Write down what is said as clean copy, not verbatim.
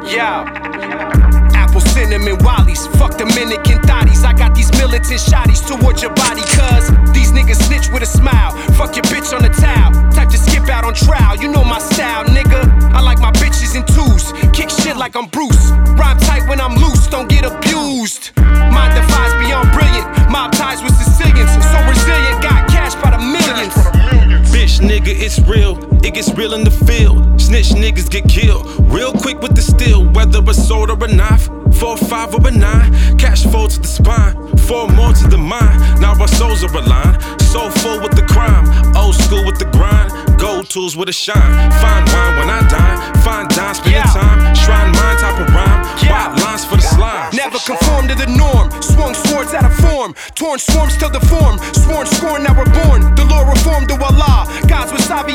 Yeah. Apple cinnamon wallies, fuck Dominican thotties. I got these militant shotties towards your body, cuz these niggas snitch with a smile. Fuck your bitch on the towel, type to skip out on trial. You know my style, nigga. I like my bitches in twos, kick shit like I'm Bruce. Rhyme tight when I'm loose, don't get abused. Mind defies beyond brilliant, mob ties with Sicilians. So resilient, got cash by the millions. Bitch nigga, it's real, it gets real in the field. Snitch niggas get killed, real quick with the steel. Whether a sword or a knife, 4, 5 or a 9. Cash flow to the spine, 4 more to the mind. Now our souls are aligned, so full with the crime. Old school with the grind, gold tools with a shine. Fine wine when I dine, fine dime spending time. Shrine mind type of rhyme, white lines for the slime. Never conform to the norm, swung swords out of form. Torn swarms till the form, sworn scorn now we're born. The law reformed to Allah, God's wasabi